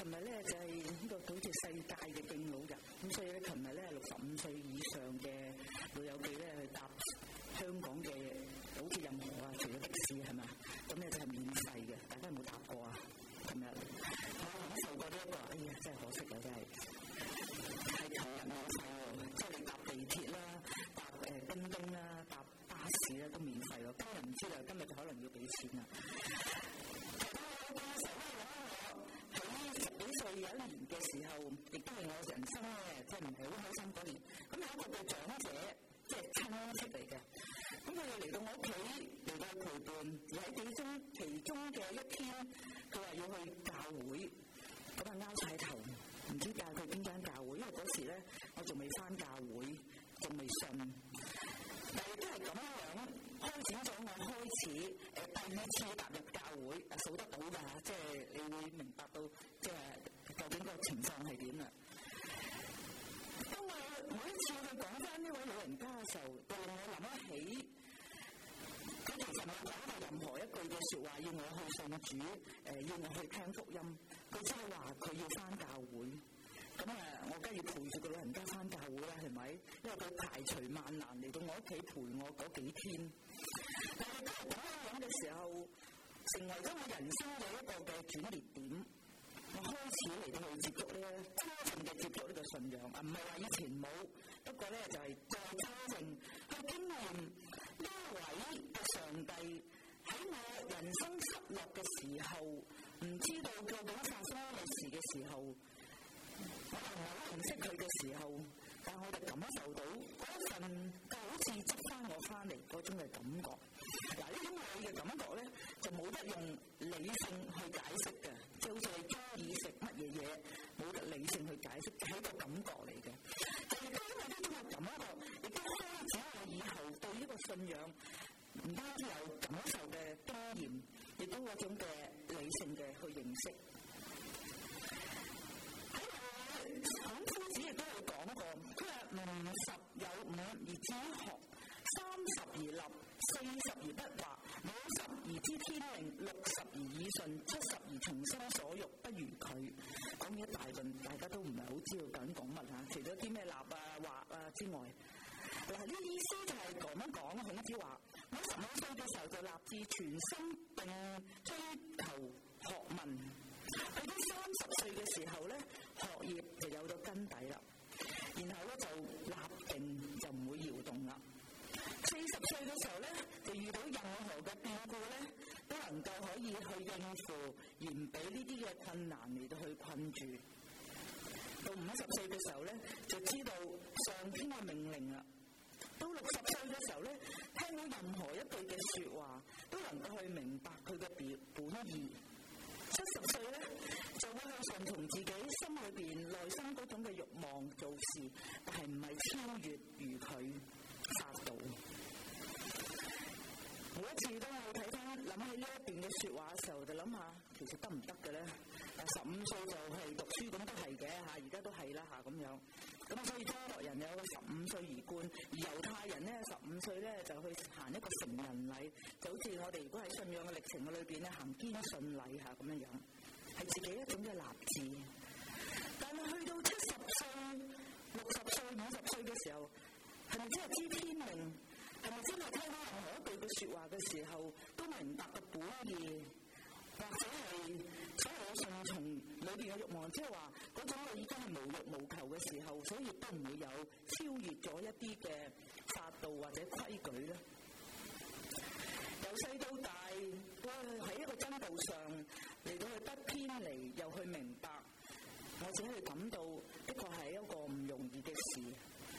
琴日咧就係呢個好似世界嘅敬老日，咁所以咧琴日咧65歲以上嘅老友記咧去搭香港嘅好似任何除咗的士係咪？咁咧就係免費嘅，大家有冇搭過啊？琴日我享受過呢一個，哎呀真係可惜啊！真係琴日我受，即係你搭地鐵啦、搭叮叮啦、搭巴士咧都免費喎，今日唔知啦，今日就可能要俾錢啦。有一年嘅時候，亦都係我人生咧，即係唔係好開心嗰年。咁有一個嘅長者，即係親戚嚟嘅。咁佢又嚟到我屋企，嚟到陪伴。而喺其中嘅一天，佢話要去教會，咁啊拗晒頭，唔知教佢邊間教會。因為嗰時咧，我仲未返教會，仲未信。但係都係咁樣開展咗我開始第一次踏入教會，數得到㗎，即係你會明白到即係。究竟個情況係點啦？當我每一次去講翻呢位老人家嘅時候，就令我諗起佢其實冇講過任何一句嘅説話，要我去信主，要我去聽福音。佢只係話佢要翻教會。咁我梗係要陪住個老人家翻教會啦，係咪？因為佢排除萬難嚟到我屋企陪我嗰幾天。但係當我咁樣嘅時候，成為咗我人生嘅一個嘅轉捩點。我開始嚟到去接觸咧，真正嘅接觸呢個信仰，唔係話以前冇，不過咧就係再真正去經驗呢位嘅上帝喺我人生失落嘅時候，唔知道究竟發生咩事嘅時候，我唔係好認識佢嘅時候，但我哋感受到嗰份就好似捉翻我翻嚟嗰種嘅感覺。嗱，呢種愛嘅感覺咧，就冇得用理性去解釋嘅，即係好似你中意食乜嘢嘢，冇得理性去解釋，係一個感覺嚟嘅。但係因為呢種嘅感覺，亦都開展我以後對呢個信仰唔單止有感受嘅經驗，亦都有種嘅理性嘅去認識。喺孔夫子亦都有講過，佢話50有5而志於學，30而立，40而不惑，50而知天命，60而耳順，70而從心所欲，不如佢。講一大輪，大家都唔係好知道緊講乜嚇，除咗啲咩立啊、畫啊之外，嗱呢意思就係咁樣講。孔子話：我15歲嘅時候就立志全心並追求學問，去到30歲嘅時候咧，學業就有咗根底啦，然後咧就立定就唔會搖動啦。40歲嘅時候咧，就遇到任何嘅變故咧，都能夠可以去應付，而唔俾呢啲嘅困難嚟到去困住。到50歲嘅時候咧，就知道上天嘅命令啦。到60歲嘅時候咧，聽到任何一句嘅説話，都能夠去明白佢嘅本意。70歲咧，就會向順從自己心裏邊內心嗰種嘅慾望做事，但係唔係超越如佢法度。每一次當我睇翻諗起呢一段嘅説話嘅時候，就諗下其實得唔得嘅咧？15歲就係讀書咁都係嘅嚇，而家都係啦嚇咁樣。咁所以中國人有個15歲而冠，而猶太人咧15歲咧就去行一個成人禮，就好似我哋如果喺信仰嘅歷程嘅裏邊咧行堅信禮嚇咁樣樣，係自己一種嘅立志。但係去到70歲、60歲、50歲嘅時候，係咪真係知天命？係咪真係聽到任何一句嘅説話嘅時候，都明白個本意，或者係所有順從裏邊嘅慾望，即係話嗰種我已經係無欲無求嘅時候，所以亦都唔會有超越咗一啲嘅法度或者規矩咧。由細到大，我喺一個真道上嚟到去不偏離，又去明白，我自己去感到的確係一個唔容易嘅事。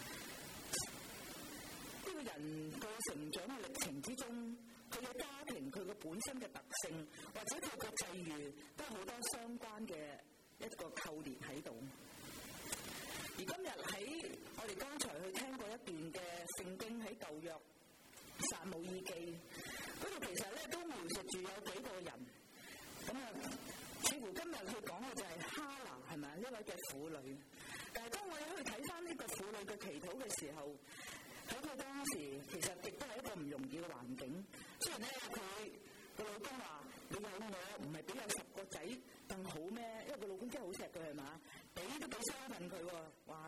呢個人佢成長嘅歷程之中，佢嘅家庭、佢嘅本身嘅特性，或者佢嘅際遇，都好多相關嘅一個扣連喺度。而今日喺我哋剛才去聽過一段嘅聖經喺舊約撒母耳記嗰度，其實咧都描述住有幾個人。咁似乎今日去講嘅就係哈拿係咪呢位嘅婦女？但係當我哋去睇翻呢個婦女嘅祈禱嘅時候，喺佢當時其實亦都係一個唔容易嘅環境。雖然咧佢個老公話：你有我唔係比有10個仔更好咩？因為個老公真係好錫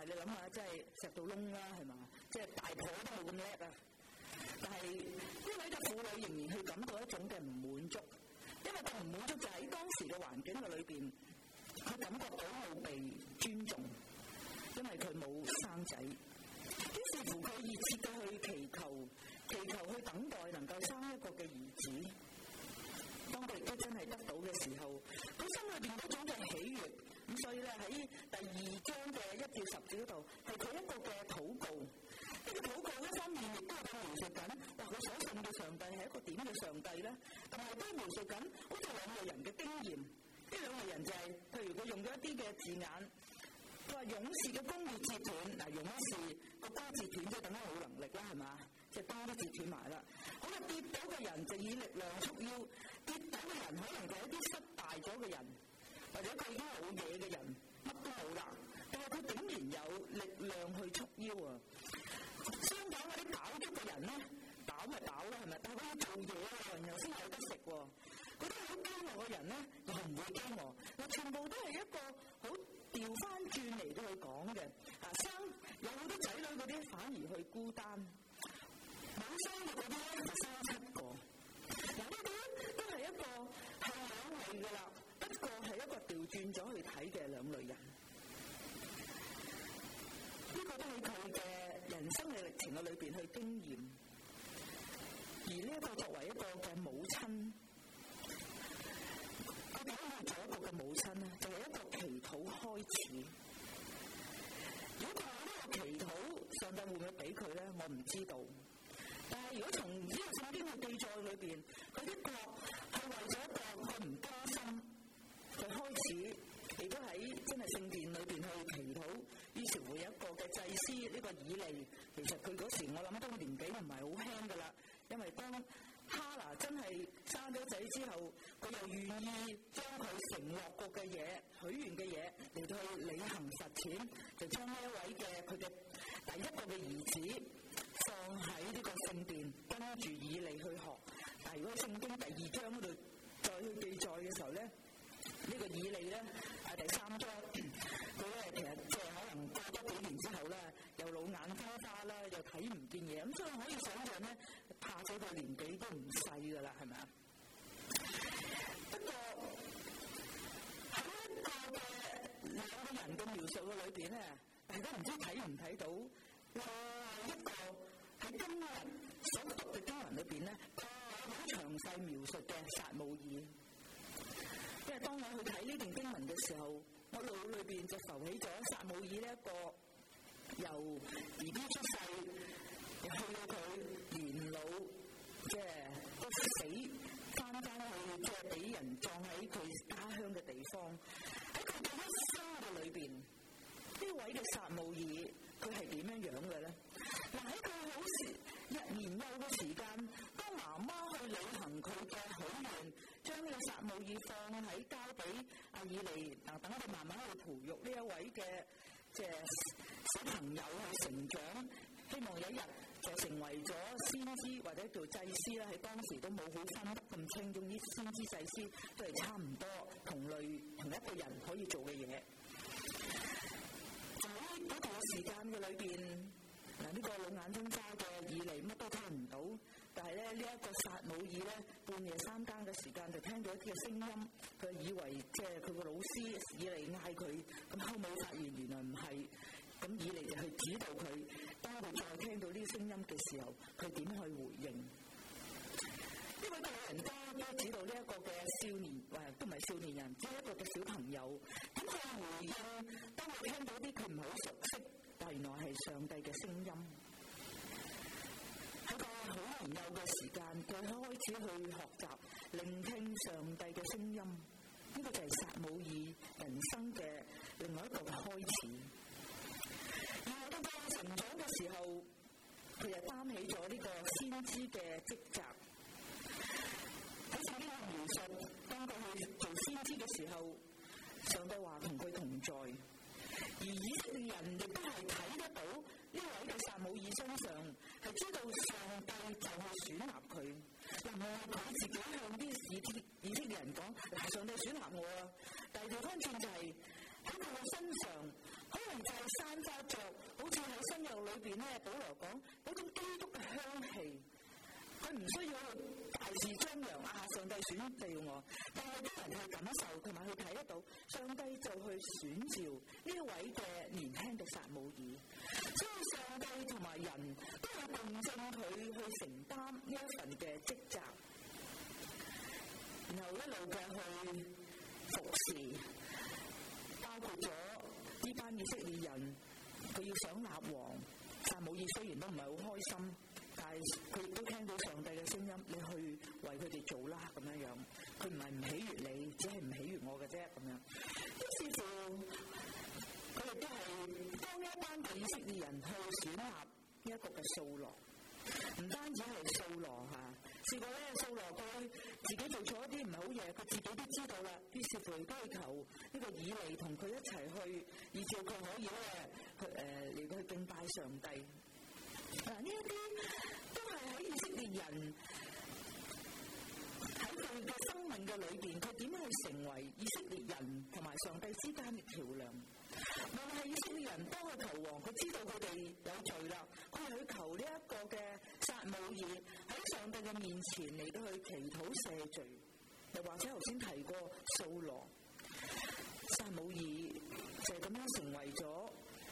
你諗下，真係石到窿啦，係嘛？即係大婆都冇咁叻啊！但係呢位嘅婦女仍然去感到一種嘅唔滿足，因為佢唔滿足就喺當時嘅環境嘅裏邊，佢感覺到冇被尊重，因為佢冇生仔。於是乎佢熱切嘅去祈求去等待能夠生一個嘅兒子。當佢亦都真係得到嘅時候，佢心裏邊嗰種嘅喜悅。咁所以咧喺第2章嘅1至10節嗰度，係佢一個嘅禱告。呢個禱告一方面亦都係描述緊，話佢所信嘅上帝係一個點嘅上帝咧，同埋都描述緊好似兩個人嘅經驗。呢兩個人就係、譬如佢用咗一啲嘅字眼，佢話勇士嘅弓要折斷，嗱勇士個弓折斷即係等於冇能力啦，係嘛？即係刀都折斷埋啦。好啦，跌倒嘅人就以力量束腰，跌倒嘅人可能就係一啲失敗咗嘅人，或者佢已經冇嘢嘅人，乜都冇啦。但係佢竟然有力量去束腰啊！相反嗰啲飽足嘅人咧，飽咪飽啦，係咪？但係佢要做嘢啊，人又先有得食喎。嗰啲好飢餓嘅人咧，又唔會飢餓。嗱，全部都係一個好調翻轉嚟到去講嘅。有好多仔女嗰啲反而去孤單，冇生嘅嗰啲咧就生7個。嗱，呢啲都係一個係兩類㗎啦，不過係一個調轉咗去睇嘅兩類人。呢個都係佢嘅人生嘅歷程嘅裏邊去經驗。而呢一個作為一個嘅母親，佢點樣去做一個嘅母親咧？就係一個祈禱開始。如果佢冇呢個祈禱，上帝會唔會俾佢咧？我唔知道。但係如果從呢個聖經嘅記載裏邊，佢的確係為咗一個佢唔甘心，佢開始亦都喺真係聖殿裏邊去祈禱。於是會有一個嘅祭司呢個以利，其實佢嗰時我諗都年紀唔係好輕㗎啦，因為當哈拿真係生咗仔之後，佢又願意將佢承諾過嘅嘢、許願嘅嘢嚟到去履行實踐，就將呢一位嘅佢嘅第一個嘅兒子放喺呢個聖殿，跟住以利去學。但係如果聖經第2章嗰度再去記載嘅時候咧，呢個以利咧第3章，佢咧其實即係可能過咗幾年之後咧，又老眼花花啦，又睇唔見嘢，咁所以可以想象咧，怕咗佢年紀都唔細㗎啦，係咪啊？不過喺一個嘅兩個人嘅描述嘅裏邊咧，大家唔知睇唔睇到一個喺今日所讀嘅經文裏邊咧，好詳細描述嘅撒母耳。因為當我去睇呢段經文嘅時候，我腦裏邊就浮起咗撒母耳呢一個由 BB 出世，去到佢年老，即係都死，翻去即係俾人葬喺佢家鄉嘅地方。喺佢嘅一生嘅裏邊，呢位嘅撒母耳佢係點樣樣嘅咧？嗱，喺佢好年幼嘅時間，當媽媽去履行佢嘅許願，將呢個撒母耳放喺交俾阿以利，等佢慢慢去培育呢一位嘅即係小朋友去成長，希望有一日就成為咗先知或者做祭司啦。喺當時都冇好分得咁清，總之先知祭司都係差唔多同一個人可以做嘅嘢。喺嗰段時間嘅裏邊，呢個老眼睛花嘅以利乜都聽唔到，但係咧呢一個撒母耳咧半夜3更嘅時間就聽到一啲嘅聲音，佢以為即係佢個老師以利嗌佢，咁後尾發現原來唔係，咁以利就去指導佢，當佢再聽到呢啲聲音嘅時候，佢點去回應？呢位老人家都指導呢一個嘅少年，都唔係少年人，只係一個嘅小朋友，咁佢回應，當佢聽到啲佢唔係好熟悉，但原來係上帝嘅聲音。喺個好年幼嘅時間，佢開始去學習聆聽上帝嘅聲音，呢個就係撒母耳人生嘅另外一個開始。而到佢成長嘅時候，佢就擔起咗呢個先知嘅職責。喺聖經嘅描述，當佢去做先知嘅時候，上帝話同佢同在，而以色列人亦都係睇得到呢位嘅撒母耳身上係知道上帝就係選立佢，唔係佢自己向啲以色列人講，上帝選立我啊！但係調翻轉就係喺佢嘅身上，可能就係散發着唔需要大肆張揚上帝選召我，但係啲人去感受同埋去睇得到，上帝就去選召呢一位嘅年輕嘅撒母耳，所以上帝同埋人都係共振佢去承擔呢一份嘅職責，然後一路嘅去服侍，包括咗呢班以色列人，佢要想立王，撒母耳雖然都唔係好開心，但係佢亦都聽到上帝嘅聲音，你去為佢哋做啦咁樣樣。佢唔係唔喜悅你，只係唔喜悅我嘅啫咁樣。於是乎，佢哋都係當一班嘅以色列人去選立呢一個嘅掃羅，唔單止係掃羅試過咧，掃羅佢自己做錯一啲唔好嘢，佢自己都知道啦。於是乎都去求呢個以利同佢一齊去，以至佢可以咧嚟到去敬拜上帝。呢一啲都係喺以色列人喺佢嘅生命嘅裏邊，佢點樣去成為以色列人同埋上帝之間嘅橋梁。無論係以色列人當佢求王，佢知道佢哋有罪啦，佢係去求呢一個嘅撒母耳喺上帝嘅面前嚟到去祈禱赦罪，又或者頭先提過掃羅，撒母耳就係咁樣成為咗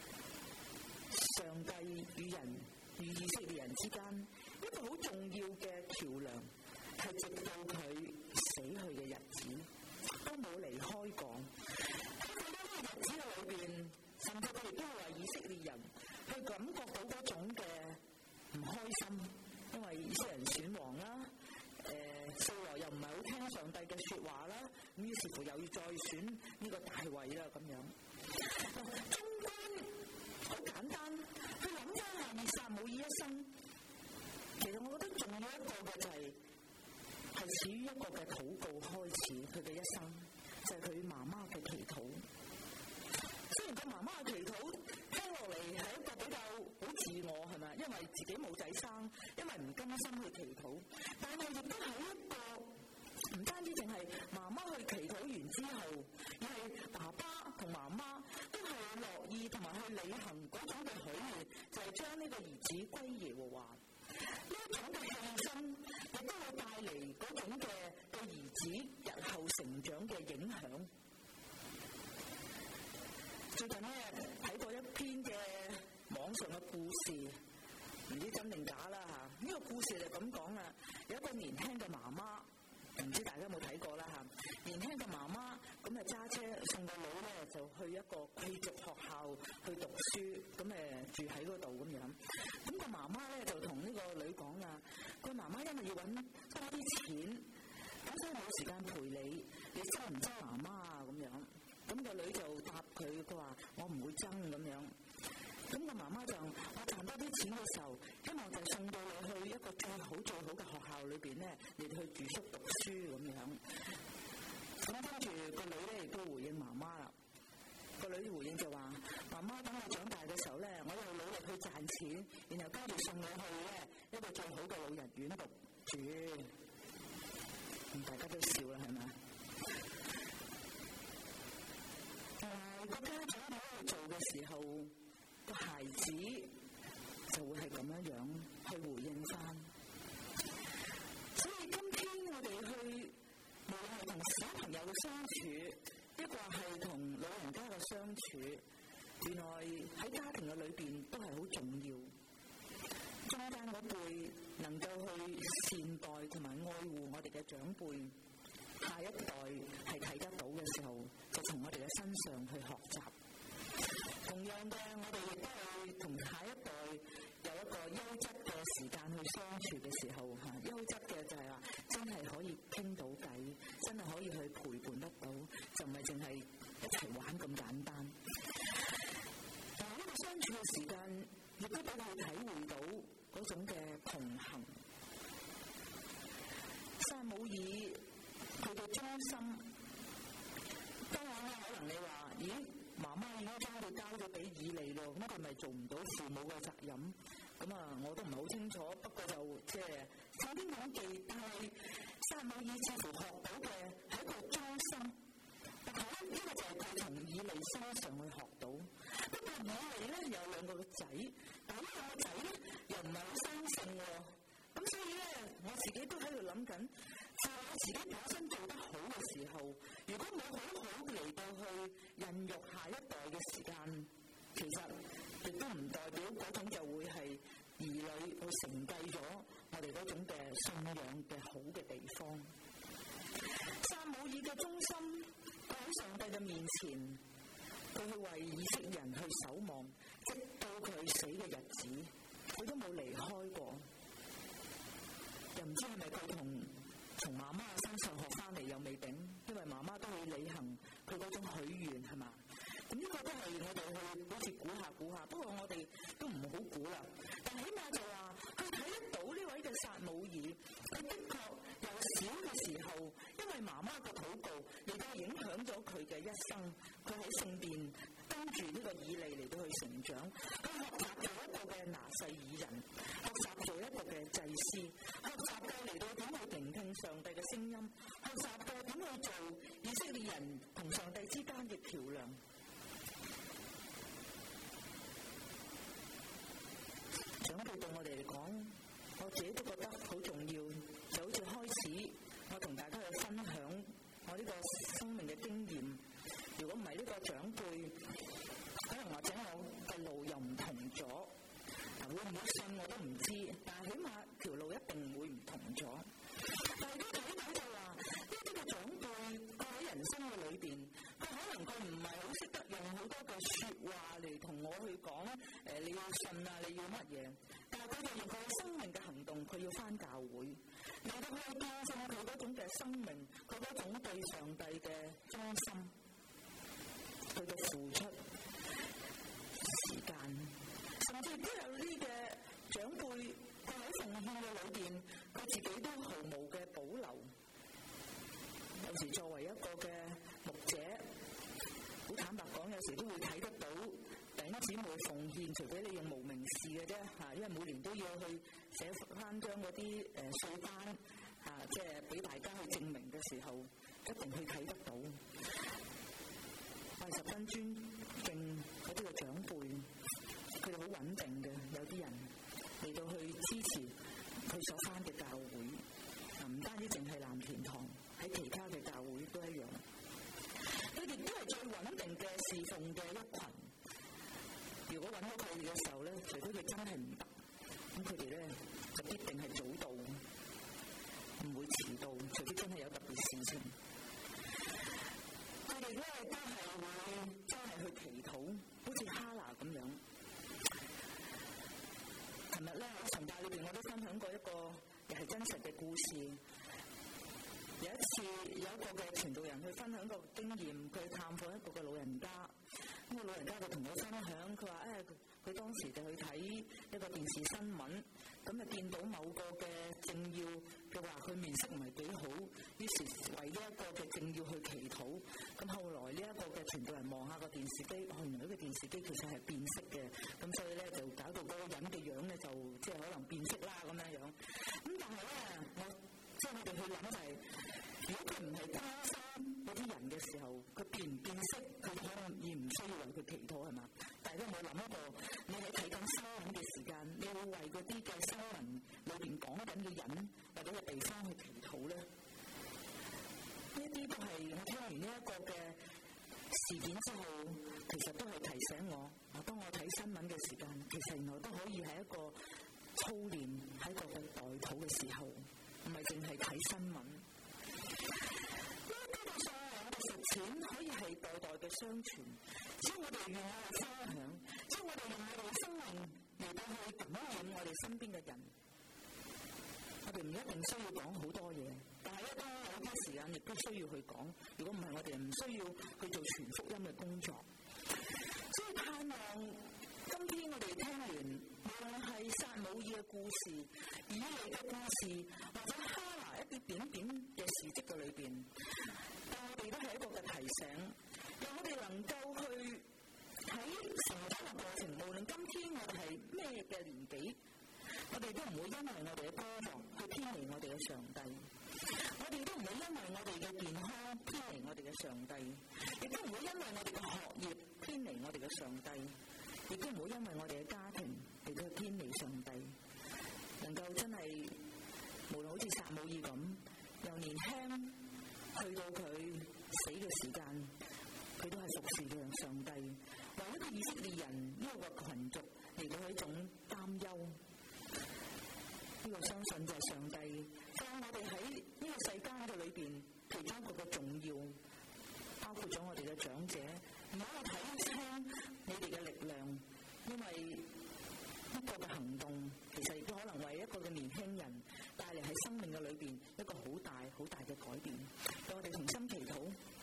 上帝與人與以色列人之間一個好重要嘅橋梁，係直到佢死去嘅日子都冇離開過。喺日子嘅裏邊，甚至佢哋都為以色列人去感覺到嗰種嘅唔開心，因為以色列人選王啦，掃羅又唔係好聽上帝嘅説話啦，咁於是乎又要再選呢個大衛啦咁樣。中間好簡單，去諗翻下以撒母耳一生，其實我覺得重要一個嘅就係始於一個嘅禱告開始，佢嘅一生就係佢媽媽嘅祈禱。雖然佢媽媽嘅祈禱聽落嚟係一個比較好自我係咪？因為自己冇仔生，因為唔甘心去祈禱，但係亦都係一個唔單止淨係媽媽去祈禱完之後，而係爸爸同媽媽都係樂意同埋去履行嗰種嘅許願，就係將呢個兒子歸耶和華。呢一種嘅氣氛亦都會帶嚟嗰種嘅對兒子日後成長嘅影響。最近咧睇過一篇嘅網上嘅故事，唔知真定假啦嚇。呢個故事就咁講啦，有一個年輕嘅媽媽，唔知大家有冇睇過啦嚇。年輕嘅媽媽咁啊揸車送個女咧就去一個貴族學校去讀書，咁住喺嗰度咁樣。咁個媽媽咧就同呢個女講啦，個媽媽因為要揾多啲錢，咁所以冇時間陪你，你憎唔憎媽媽啊咁樣？咁個女就答佢，佢話我唔會憎咁樣。咁個媽媽就我賺多啲錢嘅時候，希望就送到你去一個最好嘅學校裏邊咧，嚟去住宿讀書咁樣。咁跟住個女咧亦都回應媽媽啦。個女回應就話：媽媽，等我長大嘅時候咧，我要努力去賺錢，然後跟住送你去咧一個最好嘅老人院讀住。大家都笑啦，係咪？個家長喺度做嘅時候，個孩子就會係咁樣去回應翻。所以今天我哋去，無論係同小朋友嘅相處，抑或係同老人家嘅相處，原來喺家庭嘅裏邊都係好重要。中間嗰輩能夠去善待同埋愛護我哋嘅長輩，下一代係睇得到嘅時候，就從我哋嘅身上去學習。同樣嘅，我哋亦都係同下一代有一個優質嘅時間去相處嘅時候，優質嘅就係話真係可以傾到偈，真係可以去陪伴得到，就唔係淨係一齊玩咁簡單。但係呢個相處嘅時間，亦都俾佢體會到嗰種嘅同行。撒母耳佢嘅忠心，當然啦，可能你話：咦，媽媽已經將佢交咗俾以利咯，咁佢咪做唔到父母嘅責任？咁我都唔係好清楚，不過就即係聖經講記，但係撒母耳似乎學到嘅係一個忠心。但係呢個就係佢從以利身上去學到。不過以利咧有兩個仔，但係呢兩個仔咧又唔係好生性喎。咁所以咧，我自己都喺度諗緊，就我自己本身做得好嘅時候，如果冇好好嚟到去孕育下一代嘅時間，其實亦都唔代表嗰種就會係兒女去承繼咗我哋嗰種嘅信仰嘅好嘅地方。撒母耳嘅忠心喺上帝嘅面前，佢去為以色列人去守望，直到佢死嘅日子，佢都冇離開過。又唔知係咪佢從媽媽身上學翻嚟又未定，因為媽媽都會履行佢嗰種許願係嘛？咁呢個都係我哋去好似估下，不過我哋都唔好估啦。但起碼就話佢睇得到呢位嘅撒母耳，佢的確由小嘅時候，因為媽媽嘅禱告嚟到影響咗佢嘅一生，佢喺聖殿跟住呢個以利嚟到去成長，佢學習做一個嘅拿細耳人，學習做一個嘅祭司，學習過嚟到點去聆聽上帝嘅聲音，學習過點去做以色列人同上帝之間嘅橋梁。長輩對我哋嚟講，我自己都覺得好重要，就好似開始我同大家去分享我呢個生命嘅經驗。如果唔係呢個長輩，可能或者我嘅路又唔同咗，會唔會信我都唔知，但係起碼條路一定會唔同咗。但係都睇到就話，呢啲嘅長輩佢喺人生嘅裏邊，佢可能佢唔係好識得用好多嘅説話嚟同我去講，你要信啊，你要乜嘢？但係佢就用佢生命嘅行動，佢要返教會，嚟到去見證佢嗰種嘅生命，佢嗰種對上帝嘅忠心，佢嘅付出時間，甚至都有啲嘅長輩，佢喺奉獻嘅裏邊，佢自己都毫無嘅保留。有時作為一個嘅牧者，好坦白講，有時都會睇得到弟兄姊妹奉獻，除非你用無名氏嘅啫嚇，因為每年都要去寫翻張嗰啲稅單嚇，即係俾大家去證明嘅時候，一定去睇得到。我係十分尊敬嗰啲嘅長輩，佢哋好穩定嘅，有啲人嚟到去支持佢所翻嘅教會，唔單止淨係藍田堂，喺其他嘅教會都一樣。佢哋都係最穩定嘅侍奉嘅一群。如果揾到佢哋嘅時候咧，除非佢真係唔得，咁佢哋咧就必定係早到，唔會遲到，除非真係有特別事情。佢哋咧都係會真係去祈禱，好似哈拿咁樣。琴日咧喺崇拜裏邊，我都分享過一個又係真實嘅故事。有一次有一個嘅傳道人去分享個經驗，佢探訪一個嘅老人家。咁個老人家就同我分享，佢話佢當時就去睇一個電視新聞，咁就見到某個嘅政要，佢話佢面色唔係幾好，於是為呢一個嘅政要去祈禱。咁後來呢一個嘅傳道人望下個電視機，原來呢個電視機其實係變色嘅，咁所以咧就搞到嗰個人嘅樣咧就即係可能變色啦咁樣樣。咁但係咧，我哋去諗就係，如果佢唔係擔心嗰啲人嘅時候，佢變唔變色，佢可能而唔需要為佢祈禱係嘛？但係都冇諗過，你喺睇緊新聞嘅時間，你會為嗰啲嘅新聞裏邊講緊嘅人或者個地方去祈禱咧？呢一啲都係我聽完呢一個嘅事件之後，其實都係提醒我，當我睇新聞嘅時間，其實原來都可以係一個操練，喺一個嘅代禱嘅時候。唔係淨係睇新聞，呢一個信仰嘅實踐可以係代代嘅相傳。只要我哋願意去分享，只要我哋用我哋嘅生命嚟到去感染我哋身邊嘅人，我哋唔一定需要講好多嘢，但係一當有啲時間亦都需要去講。如果唔係，我哋唔需要去做傳福音嘅工作。所以盼望今天我哋聽完，無論係撒母耳嘅故事、以利嘅故事，或者哈拿一啲點點嘅事蹟嘅裏邊，但我哋都係一個嘅提醒，讓我哋能夠去喺成長嘅過程，無論今天我哋係咩嘅年紀，我哋都唔會因為我哋嘅工作去偏離我哋嘅上帝，我哋都唔會因為我哋嘅健康偏離我哋嘅上帝，亦都唔會因為我哋嘅學業偏離我哋嘅上帝。亦都唔會因為我哋嘅家庭嚟到偏離上帝，能夠真係無論好似撒母耳咁，由年輕去到佢死嘅時間，佢都係服侍嘅上帝，為一個以色列人呢個群族嚟到一種擔憂。呢個相信就係上帝將我哋喺呢個世間嘅裏邊其中一個嘅重要，包括咗我哋嘅長者，唔好去睇輕你哋嘅力量，因為一個嘅行動其實亦都可能為一個嘅年輕人帶嚟喺生命嘅裏邊一個好大好大嘅改變。讓我哋同心祈禱。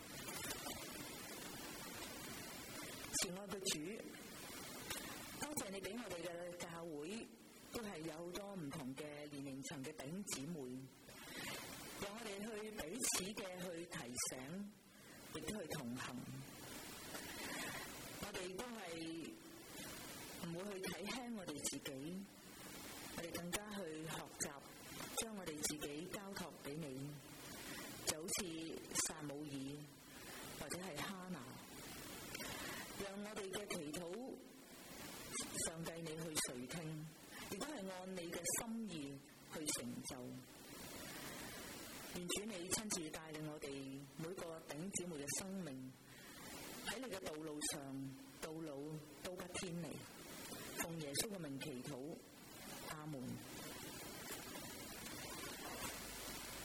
慈愛嘅主，多謝你俾我哋嘅教會都係有好多唔同嘅年齡層嘅弟兄姊妹，讓我哋去彼此嘅去提醒，亦都去同行。我哋都係唔會去睇輕我哋自己，我哋更加去學習將我哋自己交託俾你，就好似撒母耳或者係哈拿，讓我哋嘅祈禱上帝你去垂聽，亦都係按你嘅心意去成就。願主你親自帶領我哋每個弟兄姊妹嘅生命喺你嘅道路上到老都不偏離。奉耶穌嘅名祈禱，阿門。